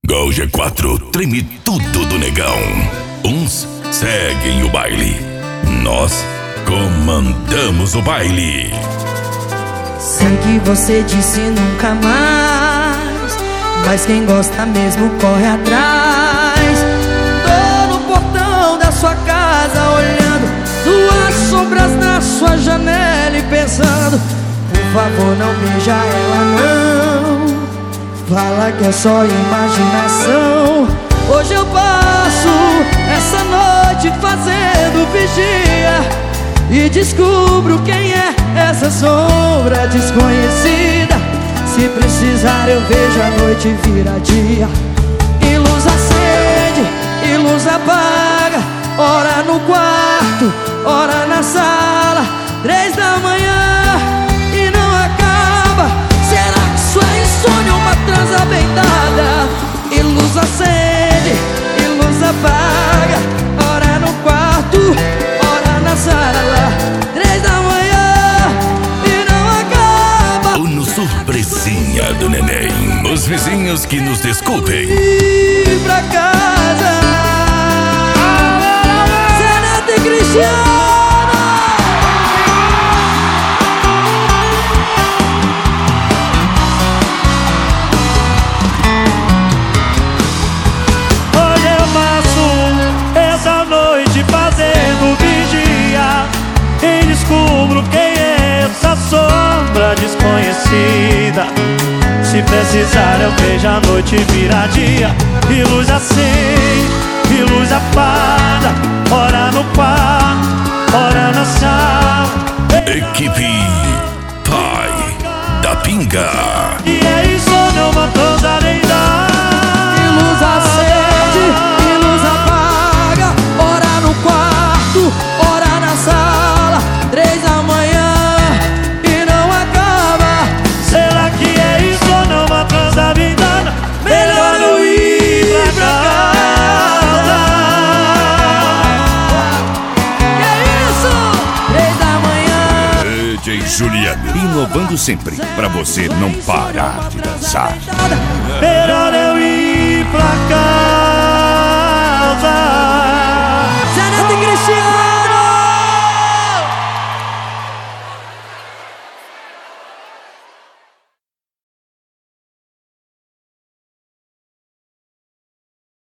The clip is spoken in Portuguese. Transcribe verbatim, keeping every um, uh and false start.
Gol G quatro treme tudo do negão. Uns seguem o baile, nós comandamos o baile. Sei que você disse nunca mais, mas quem gosta mesmo corre atrás. Tô no portão da sua casa olhando duas sombras na sua janela e pensando: por favor, não beija ela não. Fala que é só imaginação. Hoje eu passo essa noite fazendo vigia e descubro quem é essa sombra desconhecida. Se precisar eu vejo a noite vira dia. E luz acende, e luz apaga, ora no quarto, ora na sala. Três da manhã e não acaba. Será que isso é insônia ou uma transa bem dada? E luz acende, e luz apaga, ora no quarto, ora na sala. Três da manhã e não acaba. O no surpresinha do neném. Os vizinhos que nos desculpem. Ir pra casa, Zeneto e Cristiano. Descubro quem é essa sombra desconhecida. Se precisar eu vejo a noite virar dia. E luz acende, e luz apaga, ora no quarto, ora na sala. Equipe Pai da Pinga. E é isso, não uma transa nem dá. E luz acende, e luz apaga, ora no quarto, ora na sala. Três da manhã e não acaba. Será que é isso ou não uma transa vindada? Melhor não ir pra casa. Que é isso? Três da manhã. D J Juliano, inovando sempre pra você não parar de dançar. Melhor eu ir pra casa.